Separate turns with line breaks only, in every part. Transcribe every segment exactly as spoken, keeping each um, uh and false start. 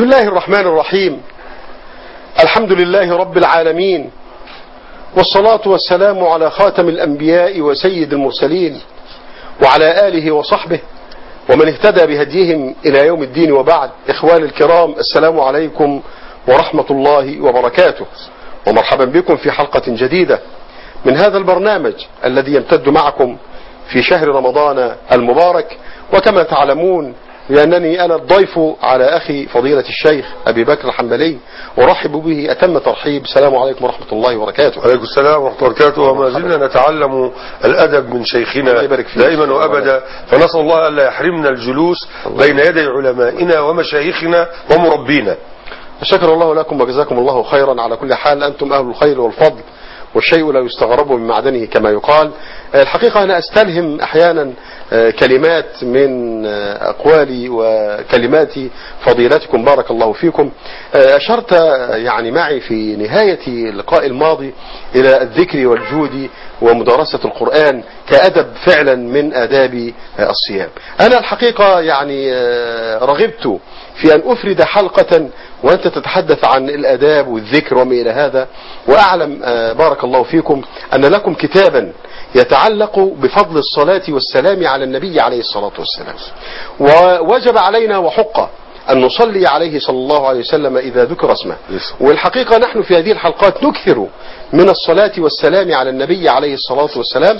بسم الله الرحمن الرحيم. الحمد لله رب العالمين، والصلاة والسلام على خاتم الأنبياء وسيد المرسلين وعلى آله وصحبه ومن اهتدى بهديهم إلى يوم الدين، وبعد. إخواني الكرام، السلام عليكم ورحمة الله وبركاته، ومرحبا بكم في حلقة جديدة من هذا البرنامج الذي يمتد معكم في شهر رمضان المبارك. وكما تعلمون لأنني أنا الضيف على أخي فضيلة الشيخ أبي بكر الحنبلي، أرحب به أتم ترحيب. السلام عليكم ورحمة الله وبركاته.
وعليكم السلام ورحمة الله وبركاته. وما زلنا نتعلم الأدب من شيخنا دائما وأبدا، فنسأل الله ألا يحرمنا الجلوس بين يدي علمائنا ومشايخنا ومربينا.
شكر الله لكم وجزاكم الله خيرا. على كل حال أنتم أهل الخير والفضل، والشيء لا يستغرب من معدنه كما يقال. الحقيقة أنا أستلهم أحيانا كلمات من أقوالي وكلمات فضيلتكم بارك الله فيكم. أشرت يعني معي في نهاية اللقاء الماضي إلى الذكر والجود ومدارسة القرآن كأدب فعلا من آداب الصيام. أنا الحقيقة يعني رغبت في أن أفرد حلقة وأنت تتحدث عن الآداب والذكر وما إلى هذا، وأعلم بارك الله فيكم أن لكم كتابا يتعلق بفضل الصلاة والسلام على النبي عليه الصلاة والسلام، ووجب علينا وحق أن نصلي عليه صلى الله عليه وسلم إذا ذكر اسمه. والحقيقة نحن في هذه الحلقات نكثر من الصلاة والسلام على النبي عليه الصلاة والسلام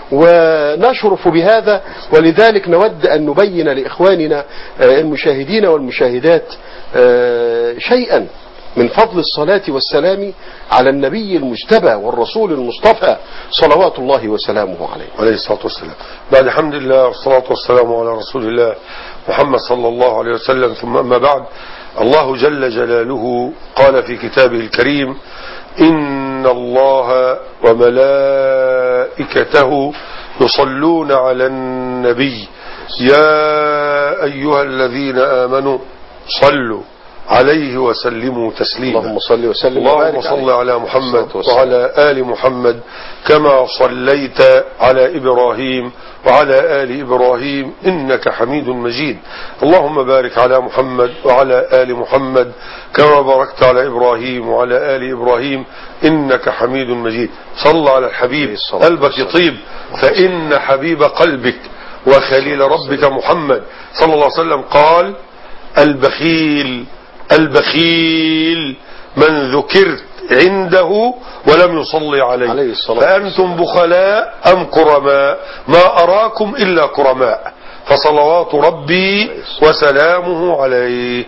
ونشرف بهذا، ولذلك نود أن نبين لإخواننا المشاهدين والمشاهدات شيئا من فضل الصلاة والسلام على النبي المجتبى والرسول المصطفى صلوات الله وسلامه عليه
عليه الصلاة والسلام. بعد حمد الله والصلاة والسلام على رسول الله محمد صلى الله عليه وسلم، ثم أما بعد. الله جل جلاله قال في كتابه الكريم: إن الله وملائكته يصلون على النبي يا أيها الذين آمنوا صلوا عليه وسلموا تسليما.
اللهم صل وسلم
اللهم صل على محمد وعلى آل محمد كما صليت على إبراهيم وعلى آل إبراهيم إنك حميد مجيد. اللهم بارك على محمد وعلى آل محمد كما باركت على إبراهيم وعلى آل إبراهيم إنك حميد مجيد. صل على الحبيب قلبك يطيب، فإن حبيب قلبك وخليل ربك محمد صلى الله عليه وسلم قال: البخيل البخيل من ذكرت عنده ولم يصلي عليه، فأنتم بخلاء أم كرماء؟ ما أراكم إلا كرماء، فصلوات ربي وسلامه عليه.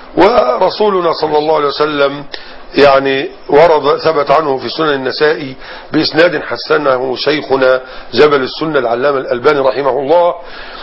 ورسولنا صلى الله عليه وسلم يعني ورد ثبت عنه في سنن النسائي بإسناد حسنه شيخنا جبل السنة العلامة الألباني رحمه الله،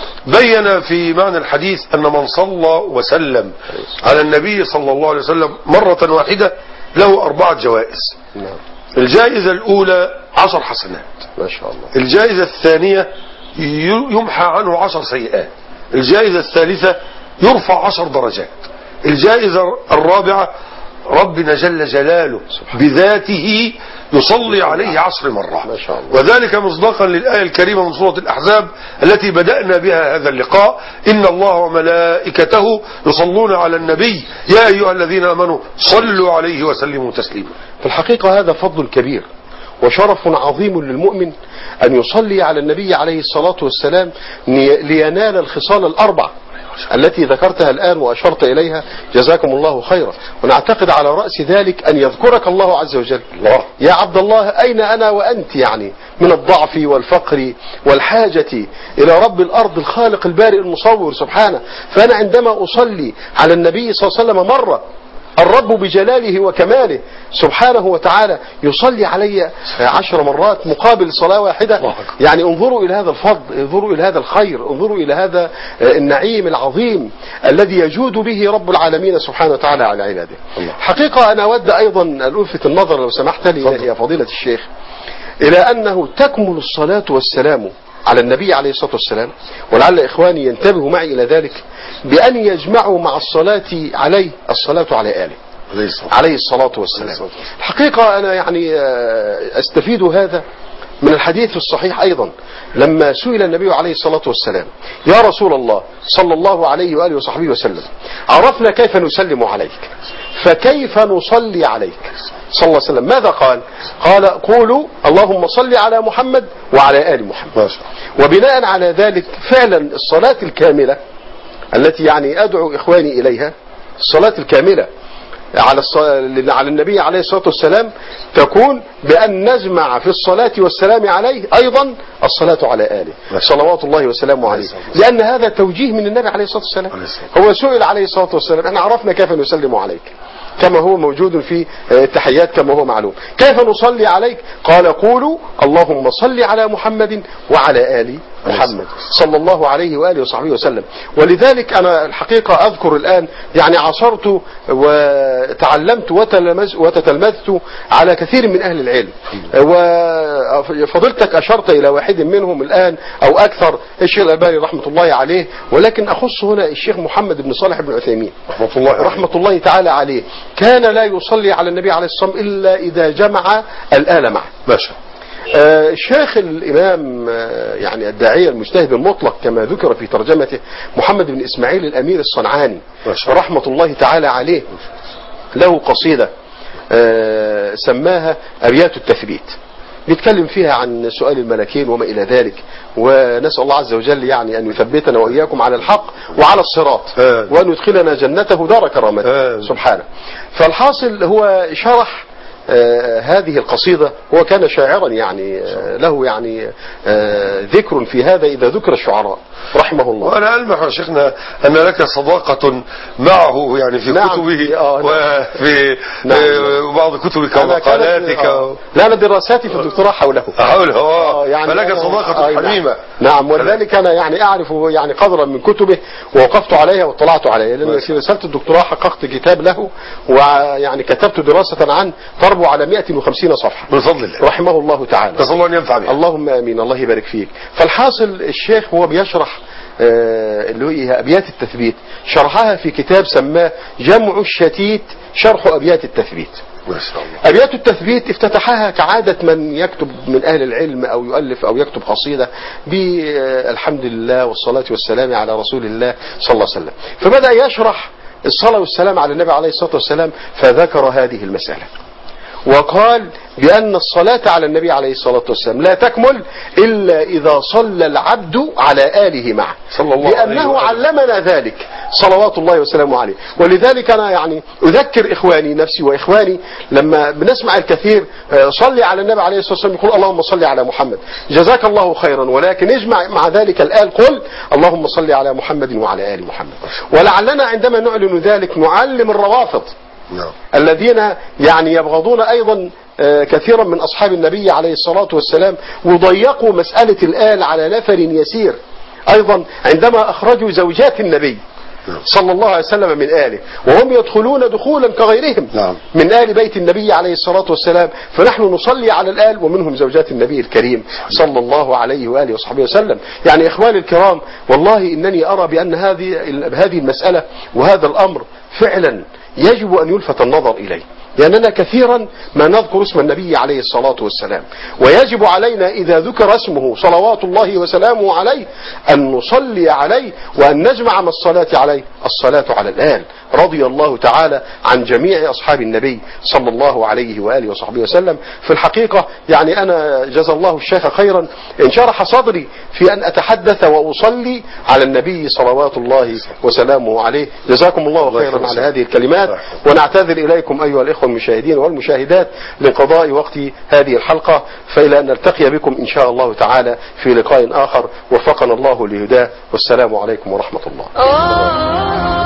بين في معنى الحديث أن من صلى وسلم على النبي صلى الله عليه وسلم مرة واحدة له أربعة جوائز. الجائزة الأولى عشر حسنات
ما شاء الله.
الجائزة الثانية يمحى عنه عشر سيئات. الجائزة الثالثة يرفع عشر درجات. الجائزة الرابعة ربنا جل جلاله بذاته يصلي عليه عشر مرات، وذلك مصداقا للآية الكريمة من سورة الأحزاب التي بدأنا بها هذا اللقاء: إن الله وملائكته يصلون على النبي يا أيها الذين آمنوا صلوا عليه وسلموا تسليما.
في الحقيقة هذا فضل كبير وشرف عظيم للمؤمن أن يصلي على النبي عليه الصلاة والسلام لينال الخصال الأربع التي ذكرتها الآن وأشرت إليها جزاكم الله خيرا. ونعتقد على رأس ذلك أن يذكرك الله عز وجل. الله. يا عبد الله أين أنا وأنت يعني من الضعف والفقر والحاجة إلى رب الأرض الخالق البارئ المصور سبحانه. فأنا عندما أصلي على النبي صلى الله عليه وسلم مرة، الرب بجلاله وكماله سبحانه وتعالى يصلي علي عشر مرات مقابل صلاة واحدة. يعني انظروا إلى هذا الفضل، انظروا إلى هذا الخير، انظروا إلى هذا النعيم العظيم الذي يجود به رب العالمين سبحانه وتعالى على عباده. حقيقة أنا أود أيضا أن ألفت النظر لو سمحت لي يا فضيلة الشيخ إلى أنه تكمل الصلاة والسلام على النبي عليه الصلاة والسلام، ولعل إخواني ينتبهوا معي إلى ذلك، بأن يجمعوا مع الصلاة عليه الصلاة على آله عليه الصلاة والسلام. الحقيقة أنا يعني أستفيد هذا من الحديث الصحيح أيضا لما سئل النبي عليه الصلاة والسلام يا رسول الله صلى الله عليه وآله وصحبه وسلم عرفنا كيف نسلم عليك فكيف نصلي عليك صلى الله عليه وسلم ماذا قال؟ قال قولوا اللهم صل على محمد وعلى آل محمد. وبناء على ذلك فعلا الصلاة الكاملة التي يعني أدعو إخواني إليها الصلاة الكاملة على على النبي عليه الصلاة والسلام تكون بأن نجمع في الصلاة والسلام عليه أيضا الصلاة على آله صلوات الله وسلامه عليه، لأن هذا توجيه من النبي عليه الصلاة والسلام. هو سئل عليه الصلاة والسلام احنا عرفنا كيف نسلم عليك كما هو موجود في التحيات كما هو معلوم، كيف نصلي عليك؟ قال قولوا اللهم صل على محمد وعلى آل محمد صلى الله عليه وآله وصحبه وسلم. ولذلك أنا الحقيقة أذكر الآن يعني عصرت وتعلمت وتتلمذت على كثير من أهل العلم، وفضلتك أشرت إلى واحد منهم الآن أو أكثر الشيخ الألباني رحمة الله عليه، ولكن أخص هنا الشيخ محمد بن صالح بن عثيمين رحمة الله, رحمة الله تعالى عليه. كان لا يصلي على النبي عليه الصلاة والسلام إلا إذا جمع الآل معه.
باشا
آه الشيخ الإمام آه يعني الداعية المجتهد المطلق كما ذكر في ترجمته محمد بن إسماعيل الأمير الصنعاني رحمة الله تعالى عليه له قصيدة آه سماها أبيات التثبيت، بيتكلم فيها عن سؤال الملكين وما إلى ذلك، ونسأل الله عز وجل يعني أن يثبتنا وإياكم على الحق وعلى الصراط وأن يدخلنا جنته دار كرامته سبحانه. فالحاصل هو شرح آه هذه القصيدة، هو كان شاعرا يعني آه له يعني آه ذكر في هذا إذا ذكر الشعراء رحمه الله.
وأنا ألمح يا شيخنا أن لك صداقة معه يعني في نعم كتبه آه وفي نعم بعض كتبك ومقالاتك
آه لا أنا دراساتي في الدكتوراه حوله
حوله آه يعني فلك صداقة حميمة.
نعم ولذلك أنا يعني أعرف يعني قدرا من كتبه ووقفت عليها واطلعت عليها، لأن في رسالة الدكتوراه حققت كتاب له ويعني كتبت دراسة عنه تربو على مئة وخمسين صفحة
بفضل الله
رحمه الله تعالى.
نسأل الله أن ينفع بها.
اللهم آمين الله يبارك فيك. فالحاصل الشيخ هو بيشرح آه اللي هي أبيات التثبيت، شرحها في كتاب سماه جمع الشتيت شرح أبيات التثبيت.
ما شاء الله.
أبيات التثبيت افتتحها كعادة من يكتب من أهل العلم أو يؤلف أو يكتب قصيدة بالحمد لله والصلاة والسلام على رسول الله صلى الله عليه وسلم، فبدأ يشرح الصلاة والسلام على النبي عليه الصلاة والسلام فذكر هذه المسألة وقال بأن الصلاة على النبي عليه الصلاة والسلام لا تكمل إلا إذا صلى العبد على آله معه،
صلى الله
لأنه علمنا ذلك صلوات الله وسلامه عليه. ولذلك أنا يعني أذكر إخواني نفسي وإخواني لما بنسمع الكثير صلي على النبي عليه الصلاة والسلام يقول اللهم صل على محمد جزاك الله خيرا، ولكن اجمع مع ذلك الآل قل اللهم صل على محمد وعلى آل محمد. ولعلنا عندما نعلن ذلك نعلم الروافض
نعم.
الذين يعني يبغضون أيضا كثيرا من أصحاب النبي عليه الصلاة والسلام وضيقوا مسألة الآل على نفر يسير أيضا عندما أخرجوا زوجات النبي صلى الله عليه وسلم من آله، وهم يدخلون دخولا كغيرهم
نعم.
من آل بيت النبي عليه الصلاة والسلام، فنحن نصلي على الآل ومنهم زوجات النبي الكريم صلى الله عليه وآله وصحبه وسلم. يعني إخواني الكرام والله إنني أرى بأن هذه هذه المسألة وهذا الأمر فعلا يجب أن يلفت النظر إليه، لأننا كثيرا ما نذكر اسم النبي عليه الصلاة والسلام، ويجب علينا إذا ذكر اسمه صلوات الله وسلامه عليه أن نصلي عليه وأن نجمع مع الصلاة عليه الصلاة على الآل رضي الله تعالى عن جميع أصحاب النبي صلى الله عليه وآله وصحبه وسلم. في الحقيقة يعني أنا جزا الله الشيخ خيرا إن شرح صدري في أن أتحدث وأصلي على النبي صلوات الله وسلامه عليه. جزاكم الله خيرا على هذه الكلمات، ونعتذر إليكم أيها الإخوة المشاهدين والمشاهدات لقضاء وقت هذه الحلقة، فإلى أن نلتقي بكم إن شاء الله تعالى في لقاء آخر، وفقنا الله لهداه، والسلام عليكم ورحمة الله.